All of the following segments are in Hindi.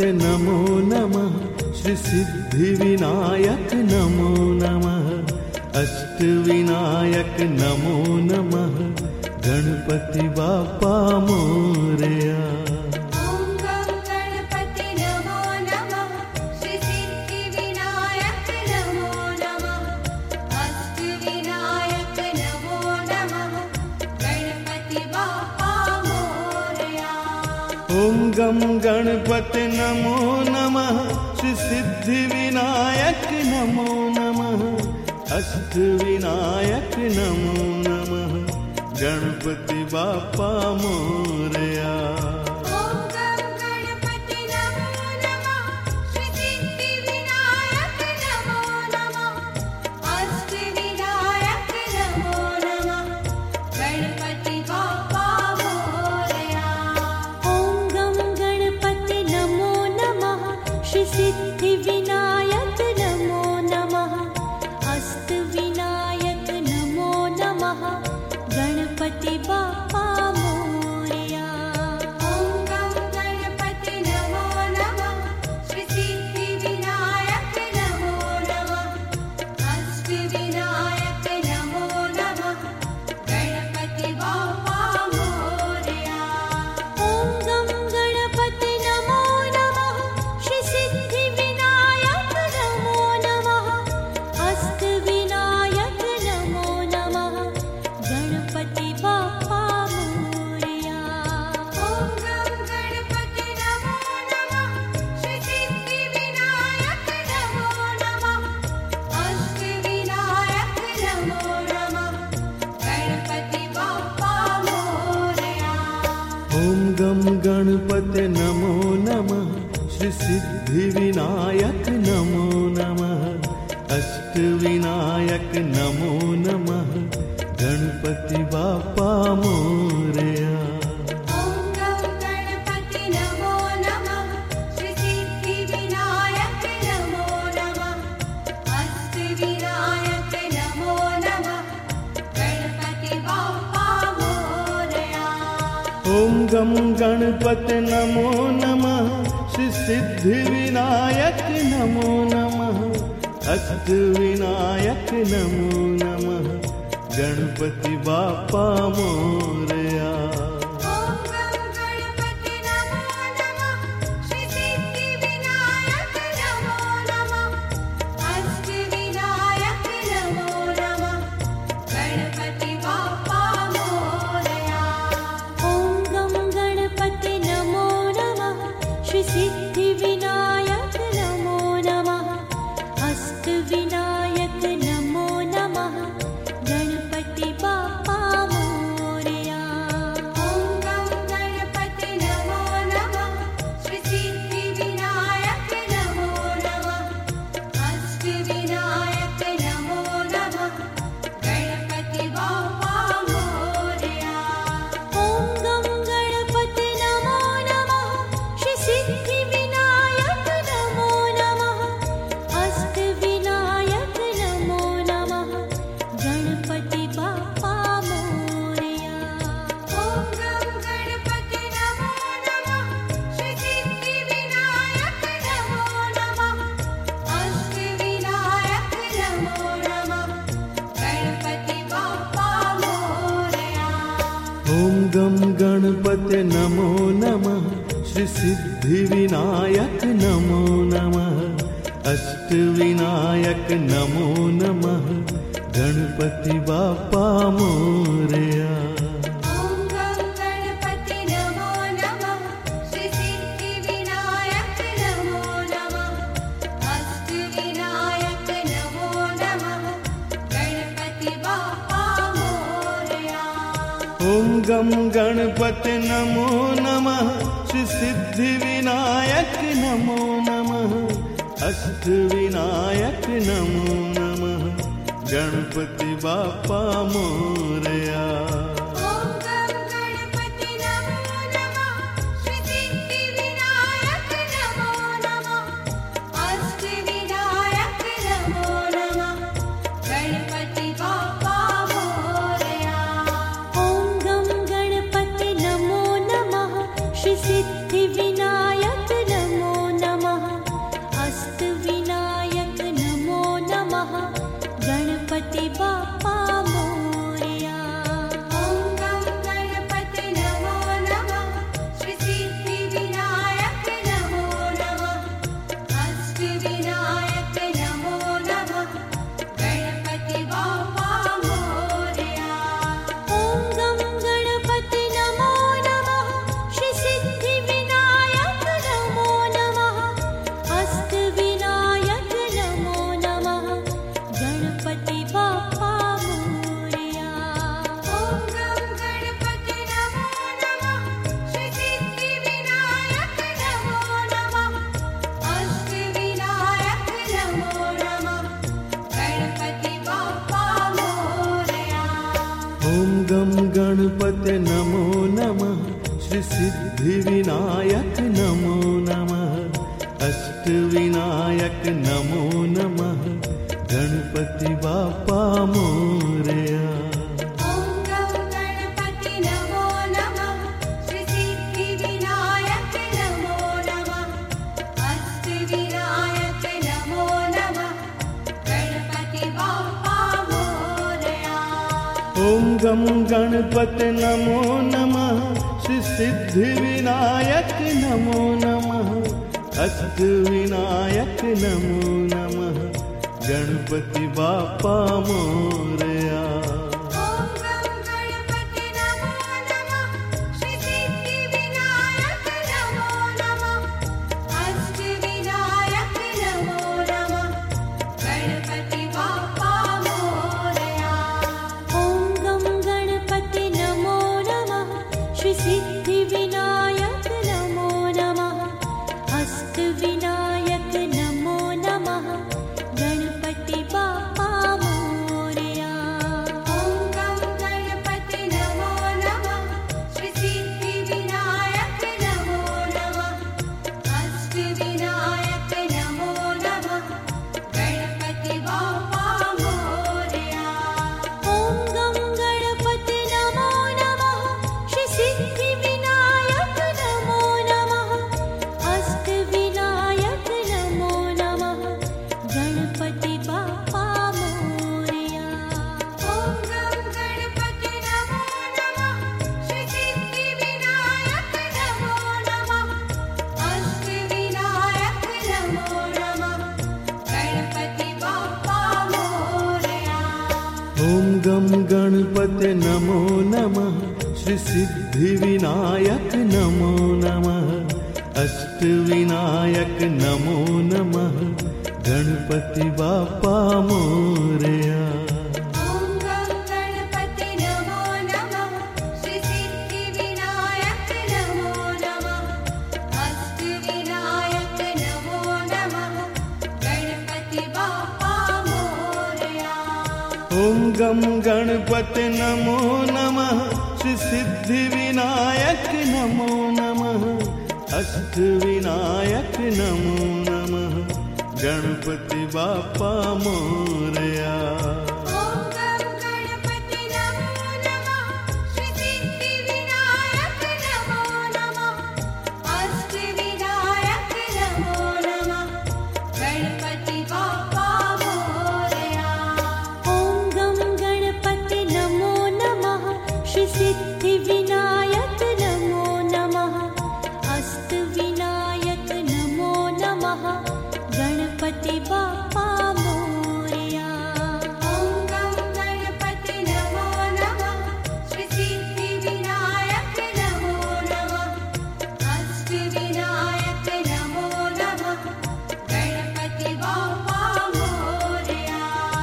नमो नमः, श्री सिद्धिविनायक नमो नमः, अष्टविनायक नमो नमः, गणपति बाप्पा मोरया। ओम गं गणपति नमो नमः, श्री सिद्धिविनायक नमो नमः, अष्टविनायक नमो नमः, गणपति बाप्पा मोरया। ओम गं गणपति नमो नमः, श्री सिद्धिविनायक नमो नमः, अष्टविनायक नमो नमः, गणपति बाप्पा मोरया। ओम गं गणपति नमो नमः, श्री सिद्धिविनायक नमो नमः, अष्टविनायक नमो नमः, गणपति बाप्पा मोरया। ओम गं गणपति नमो नमः, श्री सिद्धिविनायक नमो नमः, अष्टविनायक नमो नमः, गणपति बाप्पा मोरया। ओम गं गणपति नमो नमः, श्री सिद्धिविनायक नमो नमः, अष्टविनायक नमो नमः, गणपति बाप्पा मोरया। ओम गं गणपति नमो नमः, श्री सिद्धिविनायक नमो नमः, अष्टविनायक नमो नमः, गणपति बाप्पा मोरया। ओम गं गणपति नमो नमः, श्री सिद्धिविनायक नमो नमः, अष्टविनायक नमो नमः, गणपति बाप्पा मोरया। ओम गं गणपति नमो नमः, श्री सिद्धिविनायक नमो नमः, अष्टविनायक नमो नमः, गणपति बाप्पा मोरया। ओम गं गणपति नमो नमः, श्री सिद्धिविनायक नमो नमः, अष्टविनायक नमो नमः, गणपति बाप्पा मोरया। ओम गं गणपति नमो नमः, श्री सिद्धिविनायक नमो नमः, अष्टविनायक नमो नमः, गणपति बाप्पा मोरया। ओम गं गणपति नमो नमः, श्री सिद्धिविनायक नमो नमः, अष्टविनायक नमो नमः, गणपति बाप्पा मोरया। ओम गं गणपति नमो नमः, श्री सिद्धिविनायक नमो नमः, अष्टविनायक नमो नमः, गणपति बाप्पा मोरया। ओम गं गणपति नमो नमः, श्री सिद्धिविनायक नमो नमः, अष्टविनायक नमो नमः, गणपति बाप्पा मोरया। ओम गं गणपति नमो नमः, श्री सिद्धिविनायक नमो नमः, अष्टविनायक नमो नमः, गणपति बाप्पा मोरया। ओम गं गणपति नमो नमः, श्री सिद्धिविनायक नमो नमः, अष्टविनायक नमो नमः, गणपति बाप्पा मोरया। ओम गं गणपति नमो नमः, श्री सिद्धिविनायक नमो नमः, अष्टविनायक नमो नमः, गणपति बाप्पा मोरया। ओम गं गणपति नमो नमः, श्री सिद्धिविनायक नमो नमः, अष्टविनायक नमो नमः, गणपति बाप्पा मोरया। ओम गं गणपति नमो नमः, श्री सिद्धिविनायक नमो नमः, अष्टविनायक नमो नमः, गणपति बाप्पा मोरया। ओम गं गणपति नमो नमः, श्री सिद्धिविनायक नमो नमः, अष्टविनायक नमो नमः, गणपति बाप्पा मोरया। ओम गं गणपति नमो नमः, श्री सिद्धिविनायक नमो गम गणपति नमो नमः, श्री सिद्धि विनायक नमो नमः, अष्ट विनायक नमो नमः, गणपति बाप्पा मोरया। ओम गम गणपति नमो नमः, श्री सिद्धि विनायक नमो नमः, अष्ट विनायक नमो नमः, गणपति बाप्पा मोरया। ॐ गं गणपति नमो नमः, श्री सिद्धि विनायक नमो नमः, अष्ट विनायक नमो नमः, गणपति बाप्पा मोरया। ओम गम गणपति नमो नमः, श्री सिद्धि विनायक नमो नमः, अष्ट विनायक नमो नमः, गणपति बाप्पा मोरया। ॐ गं गणपति नमो नमः, श्री सिद्धि विनायक नमो नमः, अष्ट विनायक नमो नमः, गणपति बाप्पा मोरया। ओम गम गणपति नमो नमः, श्री सिद्धि विनायक नमो नमः, अष्ट विनायक नमो नमः, गणपति बाप्पा मोरया। ओम गम गणपति नमो नमः, श्री सिद्धि विनायक नमो नमः, अष्ट विनायक नमो नमः, गणपति बाप्पा मोरया। ओम गम गणपति नमो नमः, श्री सिद्धि विनायक नमो नमः, अष्ट विनायक नमो नमः, गणपति बाप्पा मोरया। ओम गम गणपति नमो नमः, श्री सिद्धि विनायक नमो नमः, अष्ट विनायक नमो नमः, गणपति बाप्पा मोरया। ओम गम गणपति नमो नमः, श्री सिद्धि विनायक नमो नमः, अष्ट विनायक नमो नमः, गणपति बाप्पा मोरया। ॐ गं गणपति नमो नमः, श्री सिद्धि विनायक नमो नमः, अष्ट विनायक नमो नमः, गणपति बाप्पा मोरया। ओम गम गणपति नमो नमः, श्री सिद्धि विनायक नमो नमः, अष्ट विनायक नमो नमः, गणपति बाप्पा मोरया।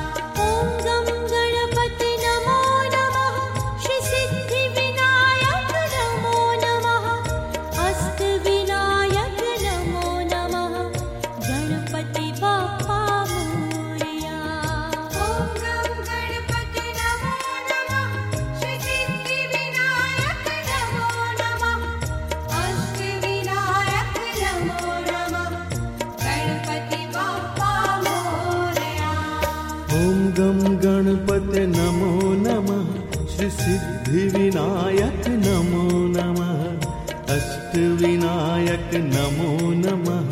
ॐ गं गणपति नमो नमः, श्री सिद्धि विनायक नमो नमः, अष्ट विनायक नमो नमः, गणपति बाप्पा मोरया। ओम गम गणपति नमो नमः, श्री सिद्धि विनायक नमो नमः, अष्ट विनायक नमो नमः, गणपति बाप्पा मोरया। ओम गम गणपति नमो नमः, श्री सिद्धि विनायक नमो नमः, अष्ट विनायक नमो नमः,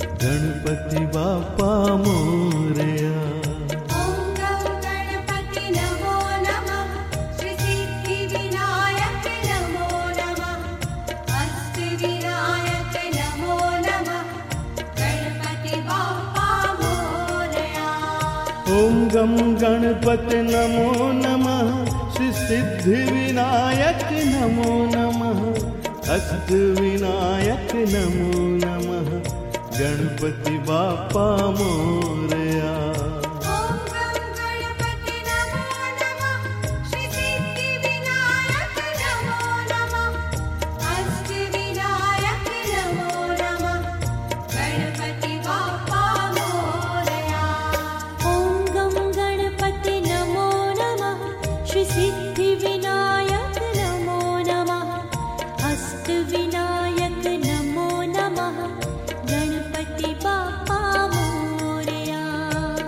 गणपति बाप्पा मोरया। ओम गम गणपति नमो नमः, श्री सिद्धि विनायक नमो नमः, अष्ट विनायक नमो नमः, गणपति बाप्पा मोरया। ओम गम गणपति नमो नमः, श्री सिद्धि विनायक नमो नमः, अष्ट विनायक नमो नमः, गणपति बाप्पा मोरया। ओम गम गणपति नमो नमः, श्री सिद्धि विनायक नमो नमः, अष्ट विनायक नमो नमः, गणपति बाप्पा मोरया। ॐ गं गणपति नमो नमः, श्री सिद्धि विनायक नमो नमः, अष्ट विनायक नमो नमः, गणपति बाप्पा मोरया।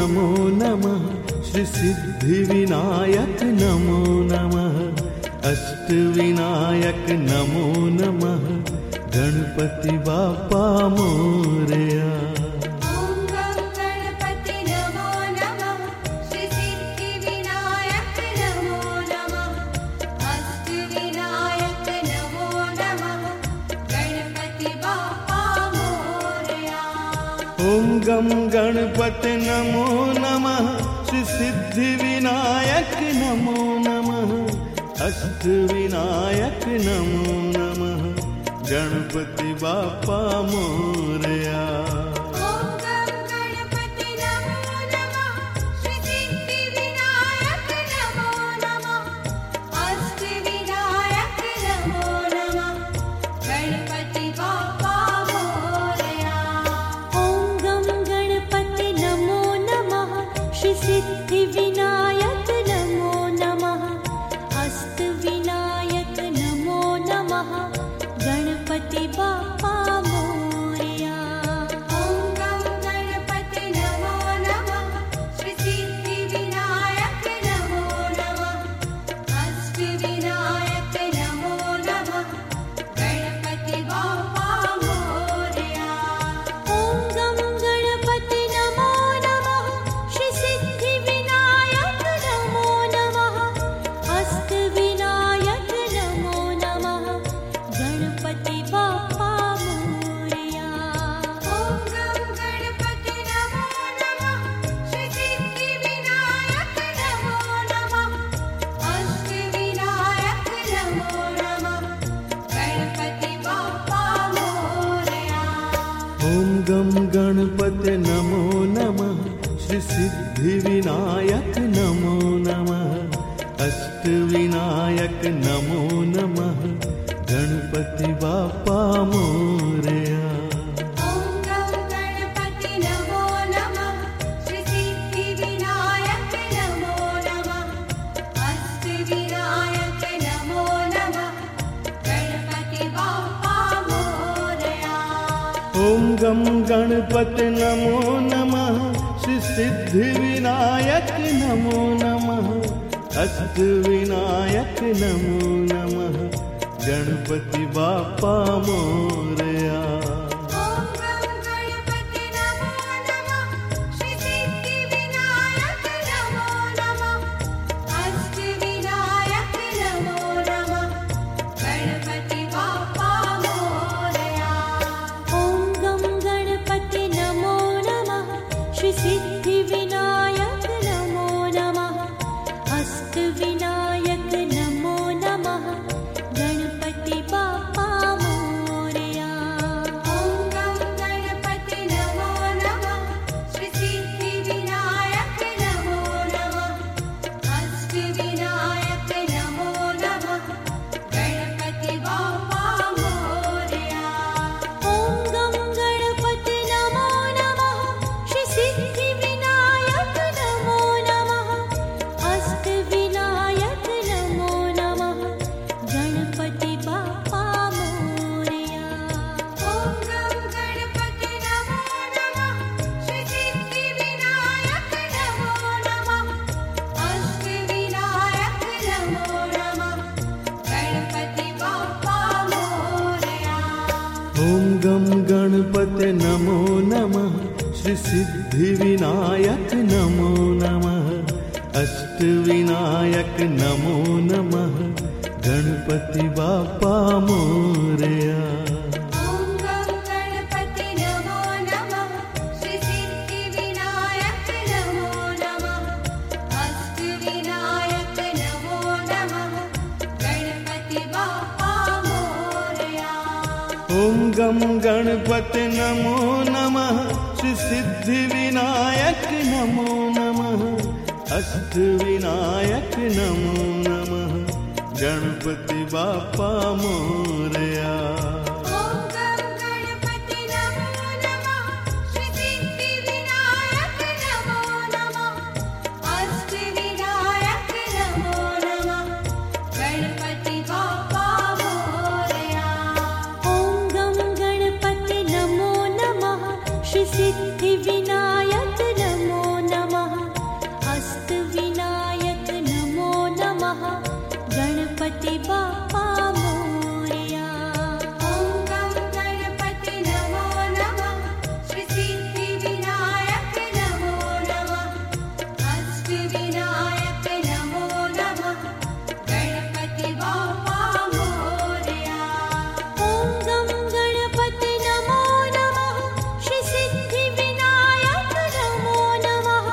नमो नमः श्री सिद्धिविनायक नमो नमः अष्टविनायक नमो नमः गणपति बाप्पा मोरया। ॐ गं गणपति नमो नमः श्री सिद्धिविनायक नमो नमः अष्टविनायक नमो नमः गणपति बाप्पा मोरया। ॐ गं गणपति नमो नमः श्री सिद्धिविनायक नमो नमः अष्टविनायक नमो नमः गणपति बाप्पा मोरया। ॐ गं गणपति नमो नमः श्री सिद्धिविनायक नमो नमः अष्टविनायक नमो नमः गणपति बाप्पा मोरया। ॐ गं गणपति नमो नमः श्री सिद्धिविनायक नमो नमः अष्टविनायक नमो नमः गणपति बाप्पा मोरया। ॐ गं गणपति नमो नमः श्री सिद्धिविनायक नमो नमः अष्टविनायक नमो नमः गणपति बाप्पा मोरया। ॐ गं गणपति नमो नमः श्री सिद्धिविनायक नमो नमः अष्टविनायक नमो नमः गणपति बाप्पा मोरया। ॐ गं गणपति नमो नमः श्री सिद्धिविनायक नमो नमः अष्टविनायक नमो नमः गणपति बाप्पा मोरया। ॐ गं गणपति नमो नमः श्री सिद्धिविनायक नमो नमः अष्टविनायक नमो नमः गणपति बाप्पा मोरया। ॐ गं गणपति नमो नमः श्री सिद्धिविनायक नमो नमः अष्टविनायक नमो नमः गणपति बाप्पा मोरया। ॐ गं गणपति नमो नमः श्री सिद्धिविनायक नमो नमः अष्टविनायक नमो नमः गणपति बाप्पा मोरया। ॐ गं गणपति नमो नमः श्री सिद्धिविनायक नमो नमः अष्टविनायक नमो नमः गणपति बाप्पा मोरया। ॐ गं गणपति नमो नमः श्री सिद्धिविनायक नमो नमः अष्टविनायक नमो नमः गणपति बाप्पा मोरया। ॐ गं गणपति नमो नमः श्री सिद्धिविनायक नमो नमः अष्टविनायक नमो नमः गणपति बाप्पा मोरया। ॐ गं गणपति नमो नमः श्री सिद्धिविनायक नमो नमः अष्टविनायक नमो नमः गणपति बाप्पा मोरया। ॐ गं गणपति नमो नमः श्री सिद्धिविनायक नमो नमः अष्टविनायक नमो नमः गणपति बाप्पा मोरया। ॐ गं गणपति नमो नमः श्री सिद्धिविनायक नमो नमः अष्टविनायक नमो नमः गणपति बाप्पा मोरया। ॐ गं गणपति नमो नमः श्री सिद्धिविनायक नमो नमः अष्टविनायक नमो नमः गणपति बाप्पा मोरया। ॐ गं गणपति नमो नमः श्री सिद्धिविनायक नमो नमः अष्टविनायक नमो नमः गणपति बाप्पा मोरया। ॐ गं गणपति नमो नमः श्री सिद्धिविनायक नमो नमः अष्टविनायक नमो नमः गणपति बाप्पा मोरया। ॐ गं गणपति नमो नमः श्री सिद्धिविनायक नमो नमः गणपति बाप्पा मोरया। ॐ गं गणपति नमो नमः श्री सिद्धिविनायक नमो नमः अष्टविनायक नमो नमः गणपति बाप्पा मोरया। ॐ गं गणपति नमो नमः श्री सिद्धिविनायक नमो नमः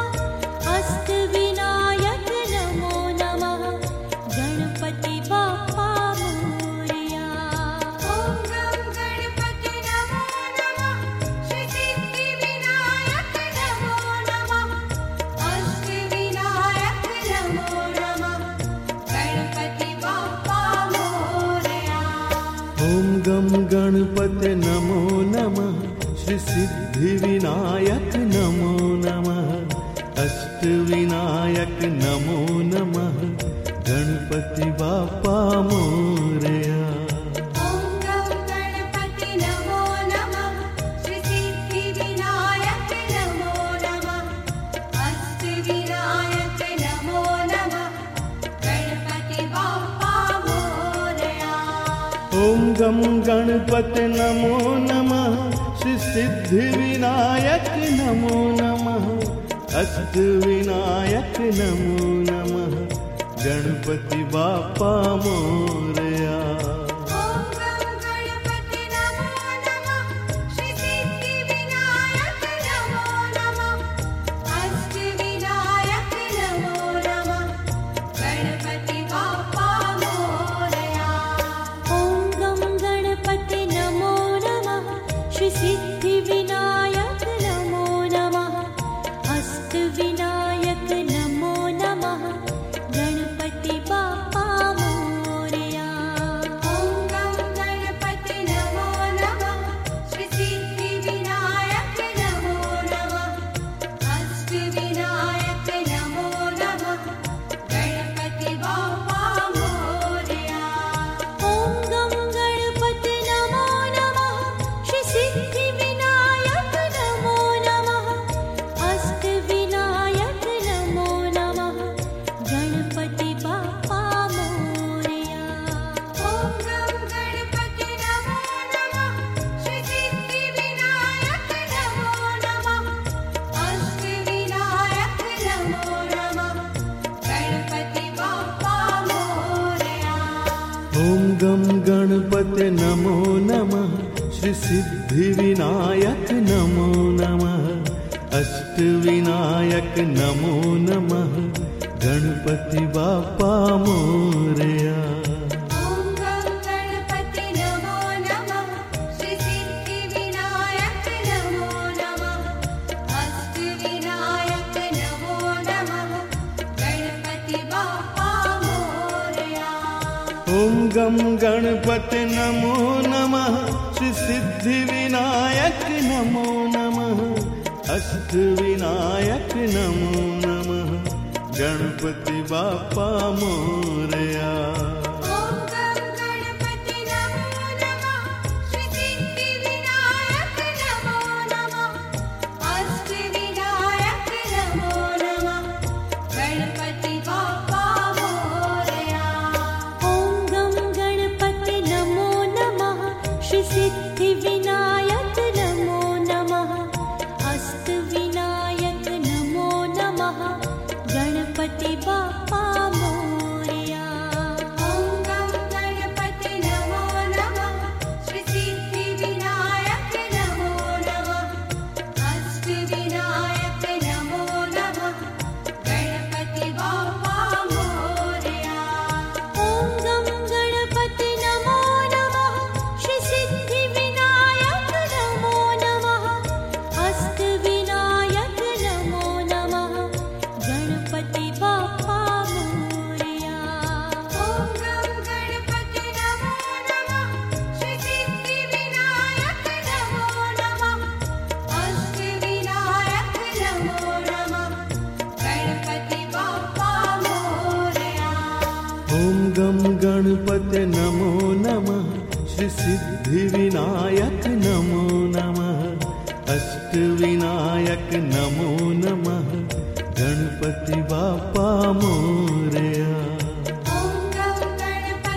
अष्टविनायक नमो नमः गणपति बाप्पा मोरया। ॐ गं गणपति नमो नमः श्री सिद्धिविनायक नमो नमः अष्टविनायक नमो नमः गणपति बाप्पा मोरया। ॐ गं गणपते नमो नमः श्री सिद्धिविनायक नमो नमः अष्टविनायक नमो नमः गणपति बाप्पा मोरया। ॐ गं गणपति नमो नमः श्री सिद्धिविनायक नमो नमः अष्टविनायक नमो नमः गणपति बाप्पा मोरया। ॐ गं गणपते नमो नमः श्री सिद्धिविनायक नमो नमः अष्टविनायक नमो नमः गणपति बाप्पा मोरया। ॐ गं गणपति नमो नमः श्री सिद्धिविनायक नमो नमः अष्टविनायक नमो नमः गणपति बाप्पा मोरया। ॐ गं गणपति नमो नमः श्री सिद्धिविनायक नमो नमः अष्टविनायक नमो नमः गणपति बाप्पा मोरया। ॐ गं गणपति नमो नमः श्री सिद्धिविनायक नमो नमः अष्टविनायक नमो नमः गणपति बाप्पा मोरया। ॐ गं गणपति नमो नमः श्री सिद्धिविनायक नमो नमः अष्टविनायक नमो नमः गणपति बाप्पा मोरया। ॐ गं गणपति नमो नमः श्री सिद्धिविनायक नमो नमः अष्टविनायक नमो नमः गणपति बाप्पा मोरया। ॐ गं गणपते नमो नमः श्री सिद्धिविनायक नमो नमः अष्टविनायक नमो नमः गणपति बाप्पा मोरया। ॐ गं गणपति नमो नमः श्री सिद्धिविनायक नमो नमः अष्टविनायक नमो नमः गणपति बाप्पा मोरया। ॐ गं गणपते नमो नमः श्री सिद्धिविनायक नमो नमः अष्टविनायक नमो नमः गणपति बाप्पा मोरया। ॐ गं गणपति नमो नमः श्री सिद्धिविनायक नमो नमः अष्टविनायक नमो नमः गणपति बाप्पा मोरया। ॐ गं गणपति नमो नमः श्री सिद्धिविनायक नमो नमः अष्टविनायक नमो नमः गणपति बाप्पा मोरया। ॐ गं गणपति नमो नमः श्री सिद्धिविनायक नमो नमः अष्टविनायक नमो नमः गणपति बाप्पा मोरया। ॐ गं गणपति नमो नमः श्री सिद्धिविनायक नमो नमः अष्टविनायक नमो नमः गणपति बाप्पा मोरया। ॐ गं गणपति नमो नमः श्री सिद्धिविनायक नमो नमः अष्टविनायक नमो नमः गणपति बाप्पा मोरया। ॐ गं गणपते नमो नमः श्री सिद्धिविनायक नमो नमः अष्टविनायक नमो नमः गणपति बाप्पा मोरया। ॐ गं गणपति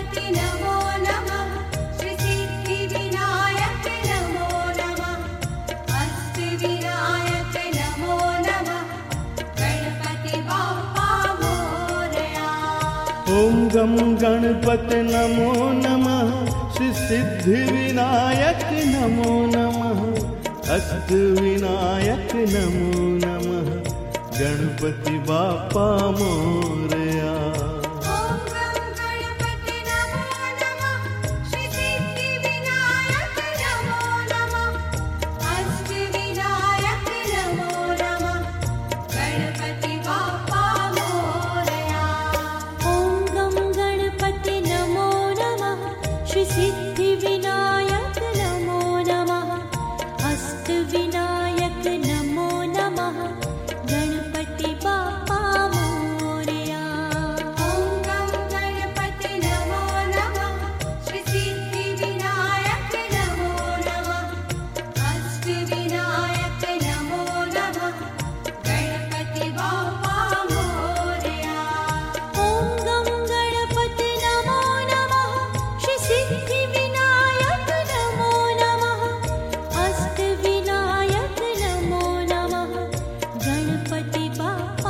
गम गणपते नमो नमः, श्री सिद्धि विनायक नमो नमः, अष्ट विनायक नमो नमः, गणपति बाप्पा मोरया। ॐ गं गणपते नमो नमः, श्री सिद्धि विनायक नमो नमः, अष्ट विनायक नमो नमः, गणपति बाप्पा मोरया। ॐ गं गणपते नमो नमः, श्री सिद्धि विनायक नमो नमः, अष्ट विनायक नमो नमः, गणपति बाप्पा मोरया। ॐ गं गणपते नमो नमः, श्री सिद्धि विनायक नमो नमः, अष्ट विनायक नमो नमः, गणपति बाप्पा मोरया। ॐ गं गणपते नमो नमः, श्री सिद्धि विनायक नमो नमः, अष्ट विनायक नमो नमः, गणपति बाप्पा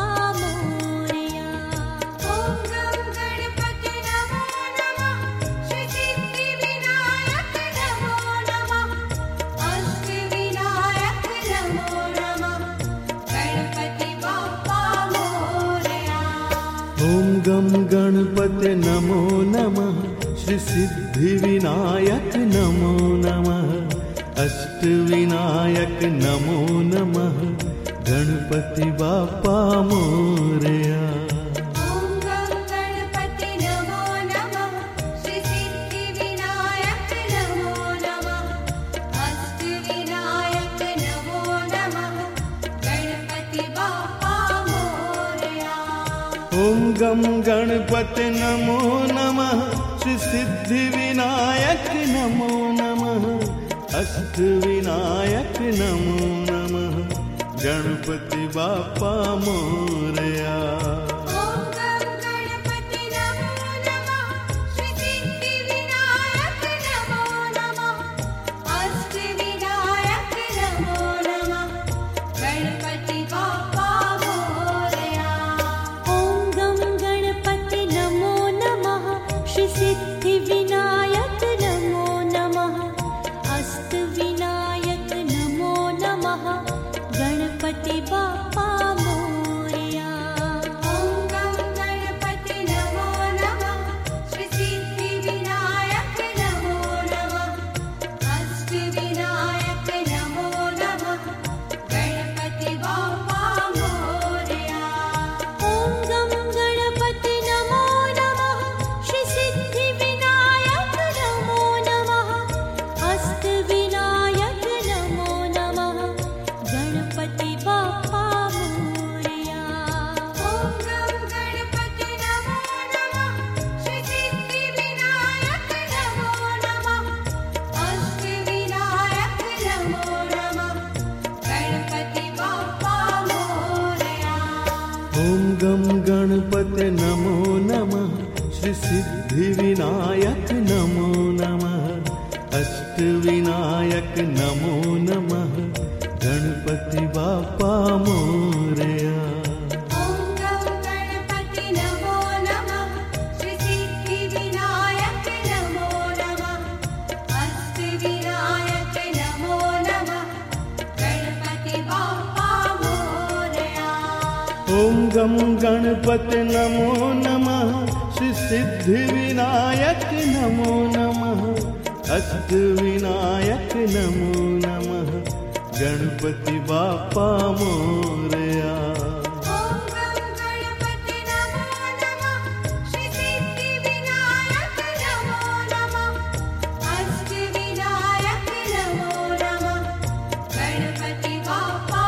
मोरया। ॐ गं गणपते नमो नमः, श्री सिद्धि विनायक नमो नमः, अष्ट विनायक नमो नमः, गणपति बाप्पा मोरया। ॐ गं गणपते नमो नमः, श्री सिद्धि विनायक नमो नमः, अष्ट विनायक नमो नमः, गणपति बाप्पा मोरया। ॐ गं गणपते नमो नमः, श्री सिद्धि विनायक नमो नमः, अष्ट विनायक नमो नमः, गणपति बाप्पा मोरया। ॐ गं गणपते नमो नमः, श्री सिद्धि विनायक नमो नमः, अष्ट विनायक नमो नमः, गणपति बाप्पा मोरया। ॐ गं गणपते नमो नमः, श्री सिद्धि विनायक नमो नमः, अष्ट विनायक नमो नमः, गणपति बाप्पा मोरया। ॐ गं गणपते नमो नमः, श्री सिद्धि विनायक नमो नमः, अष्ट विनायक नमो नमः, गणपति बाप्पा मोरया। ॐ गं गणपते नमो नमः, श्री सिद्धि विनायक नमो नमः, अष्ट विनायक नमो नमः, गणपति बाप्पा मोरया। ॐ गं गणपते नमो नमः, श्री सिद्धि विनायक नमो नमः, अष्ट विनायक नमो नमः, गणपति बाप्पा मोरया। ॐ गं गणपते नमो नमः, श्री सिद्धि विनायक नमो नमः, अष्ट विनायक नमो नमः, गणपति बाप्पा मोरया। ॐ गं गणपते नमो नमः, श्री सिद्धि विनायक नमो नमः, अष्ट विनायक नमो नमः, गणपति बाप्पा मोरया। ॐ गं गणपते नमो नमः, श्री सिद्धि विनायक नमो नमः, अष्ट विनायक नमो नमः, गणपति बाप्पा मोरया। ॐ गं गणपते नमो नमः, श्री सिद्धि विनायक नमो नमः, अष्ट विनायक नमो नमः, गणपति बाप्पा मोरया। ॐ गं गणपते नमो नमः, श्री सिद्धि विनायक नमो नमः, अष्ट विनायक नमो नमः, गणपति बाप्पा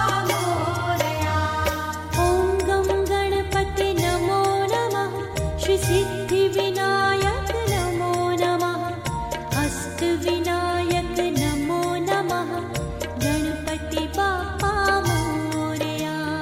मोरया। ॐ गं गणपते नमो नमः, श्री सिद्धि विनायक नमो नमः, अष्ट विनायक नमो नमः, गणपति बाप्पा मोरया।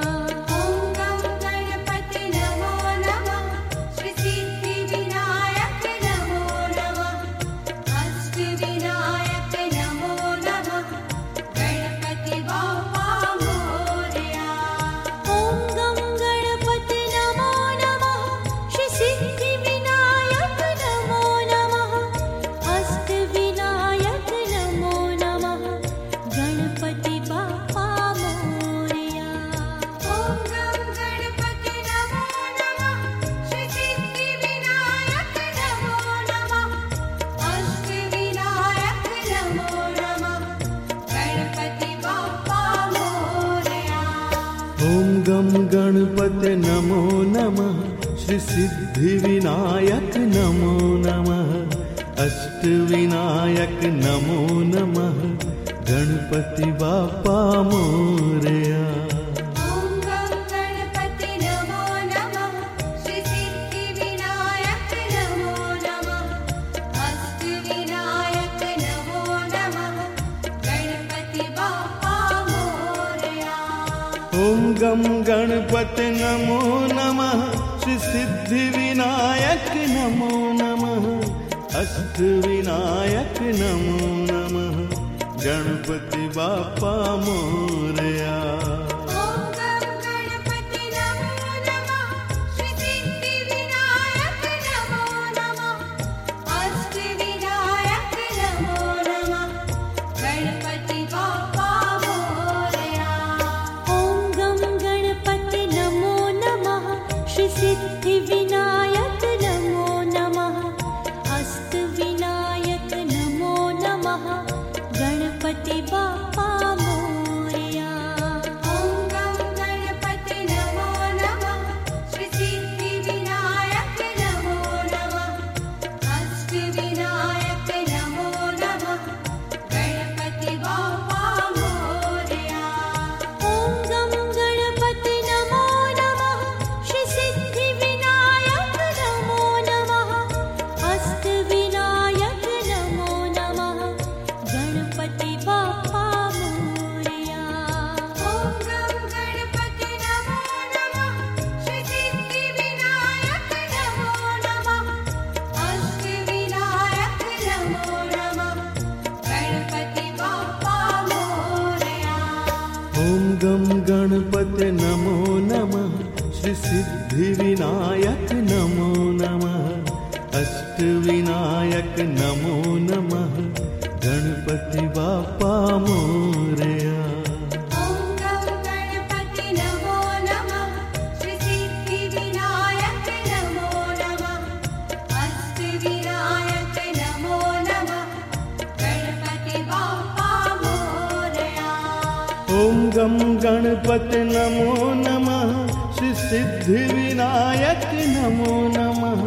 गम गणपते नमो नमः, श्री सिद्धिविनायक नमो नमः, अष्टविनायक नमो नमः, गणपति बाप्पा मोरया। ॐ गं गणपति नमो नमः, श्री सिद्धिविनायक नमो नमः, अष्टविनायक नमो नमः, गणपति बाप्पा मोरया। ॐ गं गणपते नमो नमः, श्री सिद्धिविनायक नमो नमः, अष्टविनायक नमो नमः, गणपति बाप्पा मोरया। ॐ गं गणपति नमो नमः, श्री सिद्धिविनायक नमो नमः, अष्टविनायक नमो नमः, गणपति बाप्पा मोरया। ॐ गं गणपते नमो नमः, श्री सिद्धिविनायक नमो नमः, अष्टविनायक नमो नमः, गणपति बाप्पा मोरया। ॐ गं गणपति नमो नमः, श्री सिद्धिविनायक नमो नमः, अष्टविनायक नमो नमः, गणपति बाप्पा मोरया। ॐ गं गणपते नमो नमः, श्री सिद्धिविनायक नमो नमः, अष्टविनायक नमो नमः, गणपति बाप्पा मोरया। ॐ गं गणपति नमो नमः, श्री सिद्धिविनायक नमो नमः, अष्टविनायक नमो नमः, गणपति बाप्पा मोरया। ॐ गं गणपते नमो नमः, श्री सिद्धिविनायक नमो नमः, अष्टविनायक नमो नमः, गणपति बाप्पा मोरया। ॐ गं गणपति नमो नमः, श्री सिद्धिविनायक नमो नमः, अष्टविनायक नमो नमः, गणपति बाप्पा मोरया। ॐ गं गणपते नमो नमः, श्री सिद्धिविनायक नमो नमः,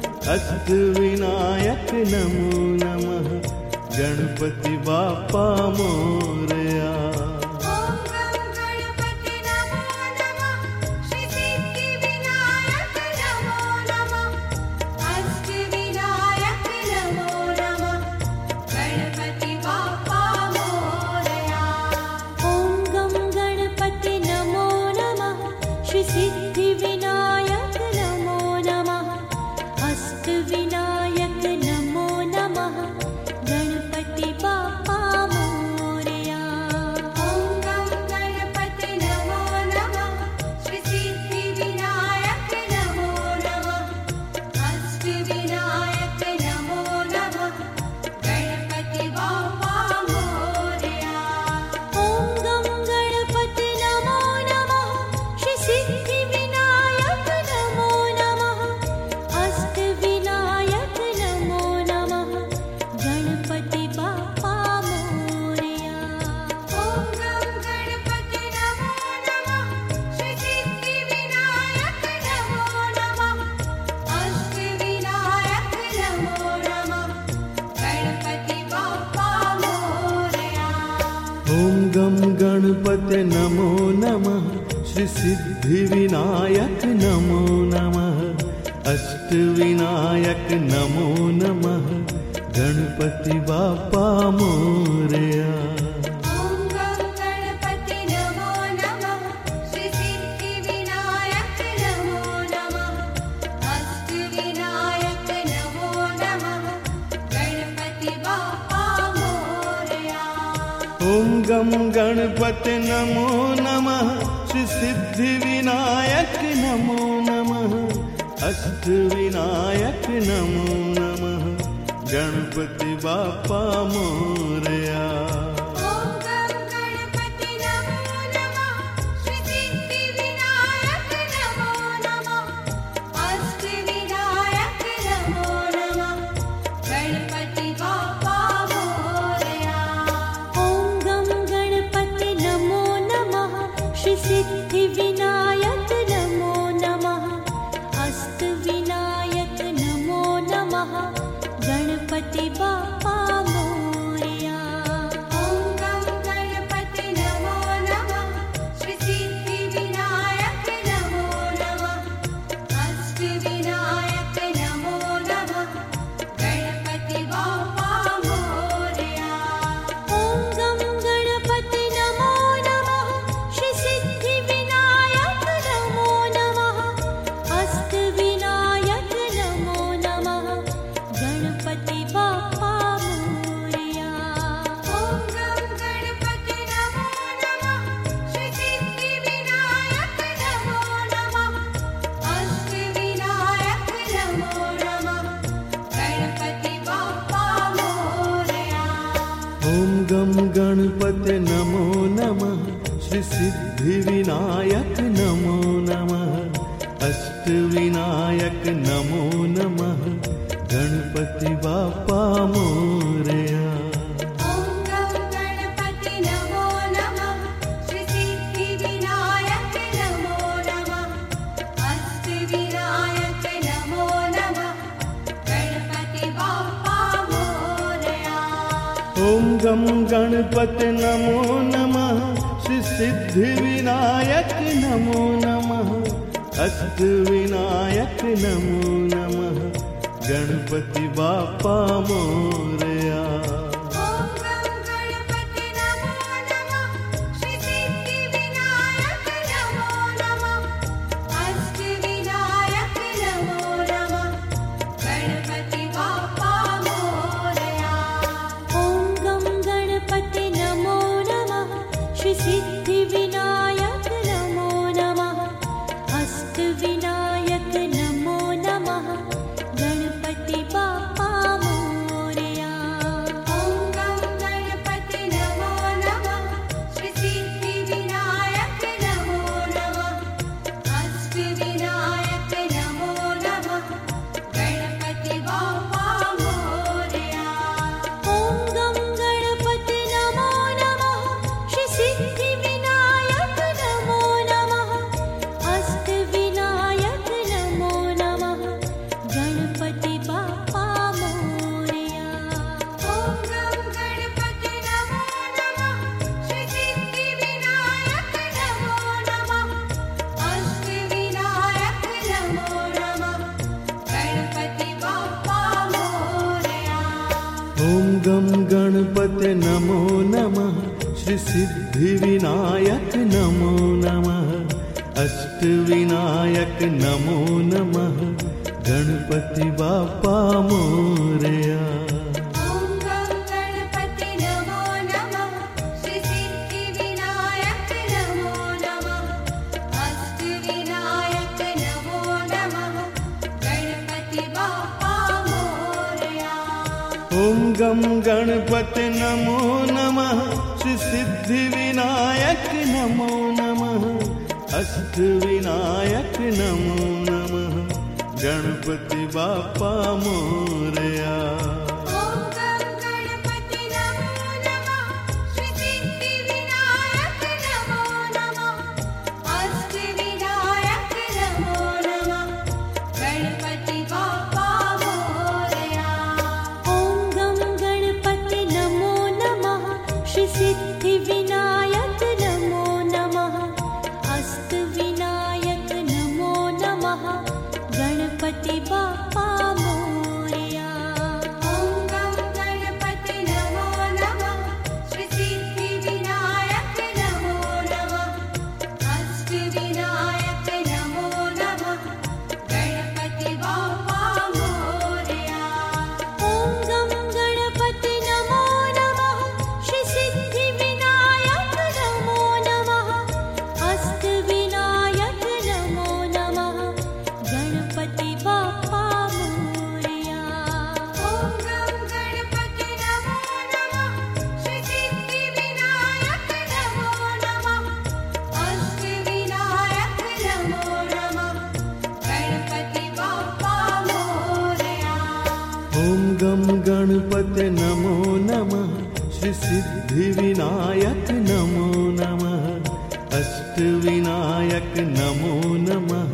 अष्टविनायक नमो नमः, गणपति बाप्पा मोरया। ॐ गं गणपति नमो नमः, श्री सिद्धिविनायक नमो नमः, अष्टविनायक नमो नमः, गणपति बाप्पा मोरया। ॐ गं गणपते नमो नमः, श्री सिद्धिविनायक नमो नमः, अष्टविनायक नमो नमः, गणपति बाप्पा मोरया। ॐ गं गणपति नमो नमः, श्री सिद्धिविनायक नमो नमः, अष्टविनायक नमो नमः, गणपति बाप्पा मोरया। ॐ गं गणपते नमो नमः, श्री सिद्धिविनायक नमो नमः, अष्टविनायक नमो नमः, गणपति बाप्पा मोरया। ॐ गं गणपति नमो नमः, श्री सिद्धिविनायक नमो नमः, अष्टविनायक नमो नमः, गणपति बाप्पा मोरया। ॐ गं गणपते नमो नमः, श्री सिद्धिविनायक नमो नमः, अष्टविनायक नमो नमः, गणपति बाप्पा मोरया। ॐ गं गणपति नमो नमः, श्री सिद्धिविनायक नमो नमः, अष्टविनायक नमो नमः, गणपति बाप्पा मोरया। ॐ गं गणपते नमो नमः, श्री सिद्धिविनायक नमो नमः, अष्टविनायक नमो नमः, गणपति बाप्पा मोरया। ॐ गं गणपति नमो नमः, श्री सिद्धिविनायक नमो नमः, अष्टविनायक नमो नमः, गणपति बाप्पा मोरया। ॐ गं गणपते नमो नमः, श्री सिद्धिविनायक बाप्पा मोरया। ॐ गं गणपति नमो नमः, श्री सिद्धिविनायक नमो नमः, अष्टविनायक नमो नमः, गणपति बाप्पा मोरया। ॐ गं गणपति नमो नमः, श्री सिद्धिविनायक नमो नमः, अष्टविनायक नमो नमः, गणपति बाप्पा मोरया। ॐ गं गणपति नमो नमः, श्री सिद्धिविनायक नमो नमः, अष्टविनायक नमो नमः, गणपति बाप्पा मोरया। ॐ गं गणपते नमो नमः, श्री सिद्धिविनायक नमो नमः, अष्टविनायक नमो नमः, गणपति बाप्पा मोरया। ॐ गं गणपति नमो नमः, श्री सिद्धिविनायक नमो नमः, अष्टविनायक नमो नमः, गणपति बाप्पा मोरया। ॐ गं गणपते नमो नमः, श्री सिद्धिविनायक नमो नमः, अष्टविनायक नमो नमः, गणपति बाप्पा मोरया। ॐ गं गणपति नमो नमः, श्री सिद्धिविनायक नमो नमः, अष्टविनायक नमो नमः, गणपति बाप्पा मोरया। ॐ गं गणपति नमो नमः, श्री सिद्धिविनायक नमो नमः, अष्टविनायक नमो नमः, गणपति बाप्पा मोरया। ॐ गं गणपति नमो नमः, श्री सिद्धिविनायक नमो नमः, अष्टविनायक नमो नमः, गणपति बाप्पा मोरया। ॐ गं गणपति नमो नमः, श्री सिद्धिविनायक नमो नमः, अष्टविनायक नमो नमः, गणपति बाप्पा मोरया। ॐ गं गणपति नमो नमः, श्री सिद्धिविनायक नमो नमः, अष्टविनायक नमो नमः, गणपति बाप्पा मोरया। ॐ गं गणपते नमो नमः, श्री सिद्धिविनायक नमो नमः, अष्टविनायक नमो नमः, गणपति बाप्पा मोरया। ॐ गं गणपति नमो नमः, श्री सिद्धिविनायक नमो नमः, अष्टविनायक नमो नमः, गणपति बाप्पा मोरया। ॐ गं गणपते नमो नमः, श्री सिद्धिविनायक नमो नमः, अष्टविनायक नमो नमः, गणपति बाप्पा मोरया। ॐ गं गणपति नमो नमः, श्री सिद्धिविनायक नमो नमः, अष्टविनायक नमो नमः, गणपति बाप्पा मोरया। ॐ गं गणपति नमो नमः, श्री सिद्धिविनायक नमो नमः, अष्टविनायक नमो नमः, गणपति बाप्पा मोरया। ॐ गं गणपति नमो नमः, श्री सिद्धिविनायक नमो नमः, अष्टविनायक नमो नमः, गणपति बाप्पा मोरया। ॐ गं गणपति नमो नमः, श्री सिद्धिविनायक नमो नमः, अष्टविनायक नमो नमः, गणपति बाप्पा मोरया। ॐ गं गणपति नमो नमः, श्री सिद्धिविनायक नमो नमः, अष्टविनायक नमो नमः, गणपति बाप्पा मोरया। ॐ गं गणपते नमो नमः, श्री सिद्धिविनायक नमो नमः, अष्टविनायक नमो नमः,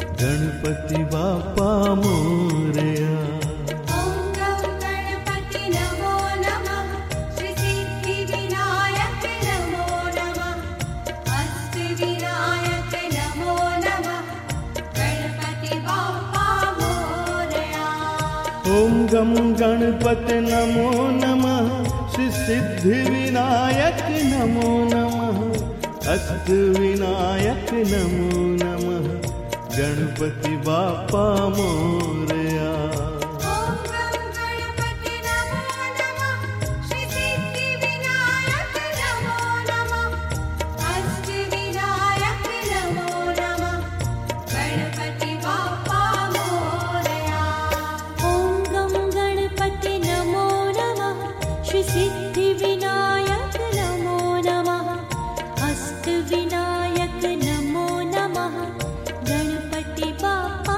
गणपति बाप्पा मोरया। ॐ गं गणपति गम गणपते नमो नमः, श्री सिद्धि विनायक नमो नमः, अष्ट विनायक नमो नमः, गणपति बाप्पा मोरया। ॐ गं गणपति नमो नमः, श्री सिद्धि विनायक नमो नमः, अष्ट विनायक नमो नमः, गणपति बाप्पा मोरया। ॐ गं गणपति नमो नमः, श्री सिद्धि विनायक नमो नमः, अष्ट विनायक नमो नमः, गणपति बाप्पा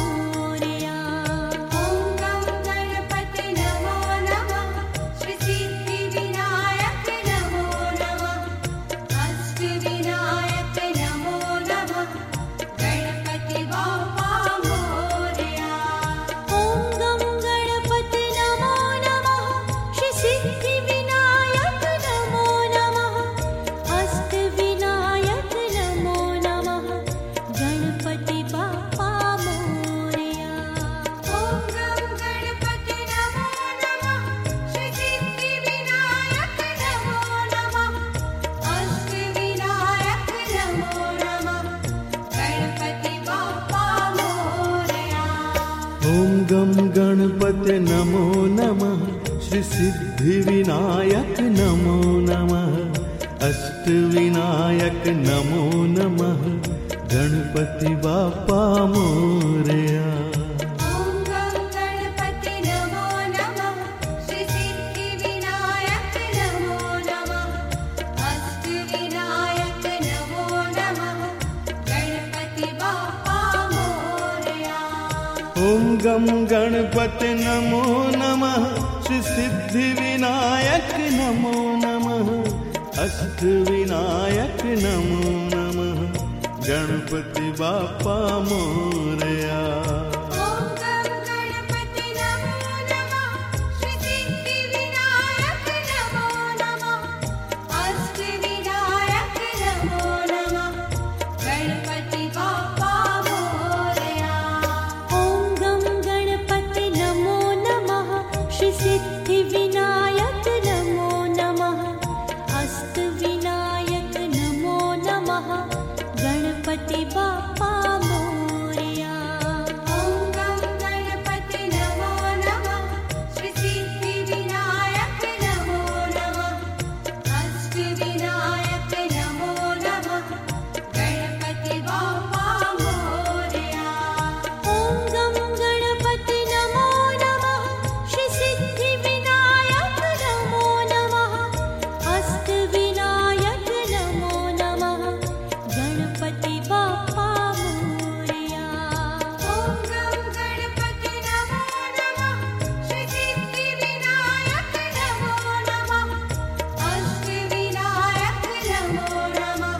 मोरया। ॐ गं गणपति नमो नमः, श्री सिद्धि विनायक नमो नमः, अष्ट विनायक नमो नमः, गणपति बाप्पा मोरया। ॐ गं गणपति नमो नमः, श्री सिद्धि विनायक नमो नमः, अष्ट विनायक नमो नमः, गणपति बाप्पा मोरया। ॐ गं गणपति नमो नमः, श्री सिद्धि विनायक नमो नमः, अष्ट विनायक नमो नमः, गणपति बाप्पा मोरया। ॐ गं गणपते नमो नमः, श्री सिद्धि विनायक नमो नमः, अष्ट विनायक नमो नमः, गणपति बाप्पा मोरया। ॐ गं गणपति नमो नमः, श्री सिद्धि विनायक नमो नमः, अष्ट विनायक नमो नमः, गणपति बाप्पा मोरया। ॐ गं गणपते नमो नमः, श्री सिद्धि विनायक नमो नमः, अष्ट विनायक नमो नमः, गणपति बाप्पा मोरया। ॐ गं गणपति नमो नमः, श्री सिद्धि विनायक नमो नमः, अष्ट विनायक नमो नमः, गणपति बाप्पा मोरया। ॐ गं गणपति नमो नमः, श्री सिद्धि विनायक नमो नमः, अष्ट विनायक नमो नमः, गणपति बाप्पा मोरया। ॐ गं गणपति नमो नमः, श्री सिद्धि विनायक नमो नमः, अष्ट विनायक नमो नमः, गणपति बाप्पा मोरया। ॐ गं गणपति नमो नमः, श्री सिद्धि विनायक नमो नमः, अष्ट विनायक नमो नमः, गणपति बाप्पा मोरया। ॐ गं गणपति नमो नमः, श्री सिद्धि विनायक नमो नमः, अष्ट विनायक नमो नमः,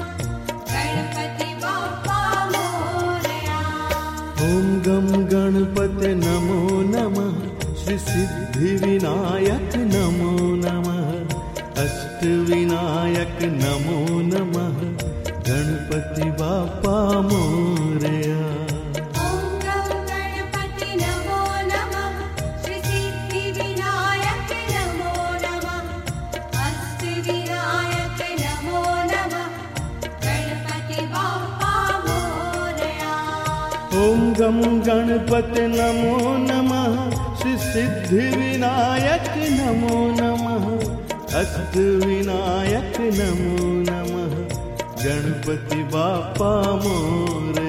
गणपति बाप्पा मोरया। ॐ गं गणपते नमो नमः, श्री सिद्धि विनायक नमो नमः, अष्ट विनायक नमो नमः, गणपति बाप्पा मोरया। ॐ गं गणपति नमो नमः, श्री सिद्धि विनायक नमो नमः, अष्ट विनायक नमो नमः, गणपति बाप्पा मोरया। ॐ गं गणपते नमो नमः, श्री सिद्धि विनायक नमो नमः, अष्ट विनायक नमो नमः, गणपति बाप्पा मोरया।